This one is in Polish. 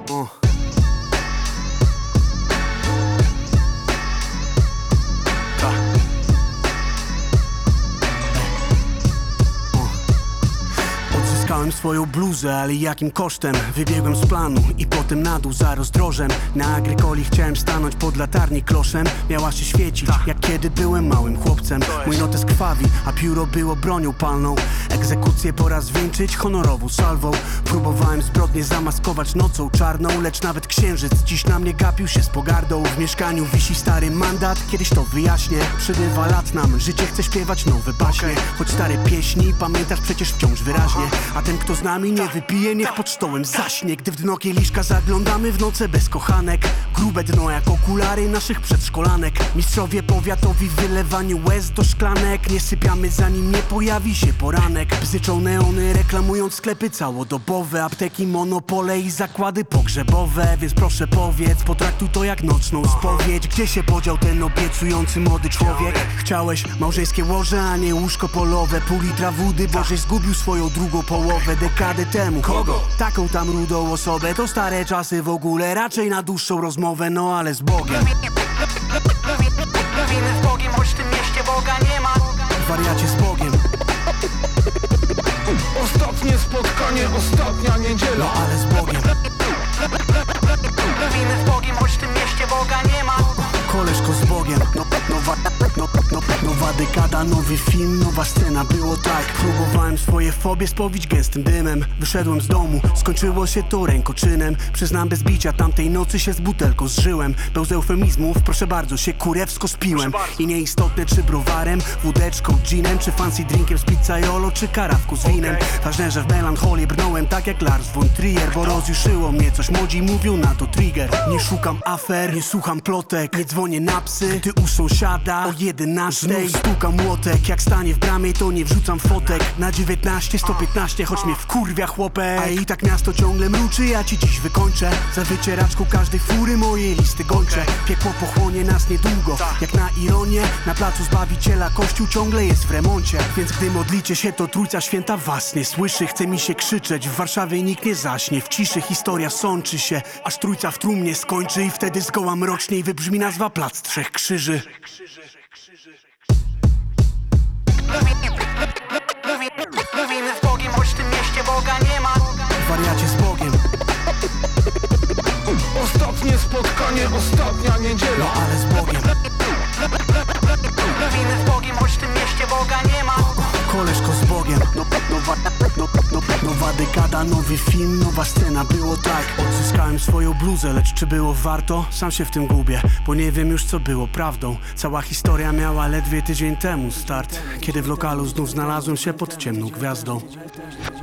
Odzyskałem swoją bluzę, ale jakim kosztem? Wybiegłem z planu i potem na dół za rozdrożem. Na Agrykoli chciałem stanąć pod latarni kloszem. Miała się świecić, jak kiedy byłem małym chłopcem. Mój notes krwawi, a pióro było bronią palną. Egzekucję pora zwieńczyć honorową salwą. Próbowałem zbrodnie zamaskować nocą czarną, lecz nawet księżyc dziś na mnie gapił się z pogardą. W mieszkaniu wisi stary mandat, kiedyś to wyjaśnię. Przybywa lat nam, życie chce śpiewać nowe baśnie. Choć stare pieśni pamiętasz przecież wciąż wyraźnie. A ten kto z nami nie wypije, niech pod stołem zaśnie. Gdy w dno kieliszka zaglądamy w noce bez kochanek. Grube dno jak okulary naszych przedszkolanek. Mistrzowie powiatowi w wylewaniu łez do szklanek. Nie sypiamy zanim nie pojawi się poranek. Bzyczą neony reklamując sklepy całodobowe, apteki, monopole i zakłady pogrzebowe. Więc proszę powiedz, potraktuj to jak nocną spowiedź. Gdzie się podział ten obiecujący młody człowiek? Chciałeś małżeńskie łoże, a nie łóżko polowe. Pół litra wody, bożeś zgubił swoją drugą połowę dekadę temu. Kogo? Taką tam rudą osobę. To stare czasy w ogóle, raczej na dłuższą rozmowę. No ale z Bogiem. Mówimy z Bogiem, choć w tym mieście Boga nie ma. Wariacie z Bogiem. Ostatnie spotkanie, ostatnia niedziela. No ale z Bogiem. Mówimy z Bogiem, choć w tym mieście Boga nie ma. Koleżko z Bogiem. Nowa dekada, nowy film, nowa scena. Było tak. Próbowałem swoje fobie spowić gęstym dymem. Wyszedłem z domu, skończyło się to rękoczynem. Przyznam bez bicia, tamtej nocy się z butelką zżyłem. Pełz eufemizmów, proszę bardzo, się kurewsko spiłem. I nieistotne czy browarem, wódeczką, ginem, czy fancy drinkiem z pizzaiolo, czy karawką z winem. Ważne, że w melancholię brnąłem tak jak Lars von Trier. Bo rozjuszyło mnie coś, młodzi mówią na to trigger. Nie szukam afer, nie słucham plotek. Nie dzwonię na psy, ty u sąsiada o 11. Stukam młotek, jak stanie w bramie to nie wrzucam fotek. Na 19, 115, choć mnie wkurwia chłopek. A i tak miasto ciągle mruczy, ja ci dziś wykończę. Za wycieraczką każdej fury moje listy gończe. Piekło pochłonie nas niedługo, jak na ironię. Na placu Zbawiciela kościół ciągle jest w remoncie. Więc gdy modlicie się, to Trójca Święta was nie słyszy. Chce mi się krzyczeć, w Warszawie nikt nie zaśnie. W ciszy historia sączy się, aż Trójca w trumnie skończy. I wtedy zgoła mroczniej wybrzmi nazwa Plac Trzech Krzyży. Mówimy z Bogiem, choć w tym mieście Boga nie ma. Wariacie z Bogiem. Ostatnie spotkanie, ostatnia niedziela. No ale z Bogiem. Mówimy z Bogiem, choć w tym mieście Boga nie ma. Koleżko z Bogiem. Nowa dekada, nowy film, nowa scena. Było tak. Odzyskałem swoją bluzę, lecz czy było warto? Sam się w tym gubię, bo nie wiem już co było prawdą. Cała historia miała ledwie tydzień temu start, kiedy w lokalu znów znalazłem się pod ciemną gwiazdą.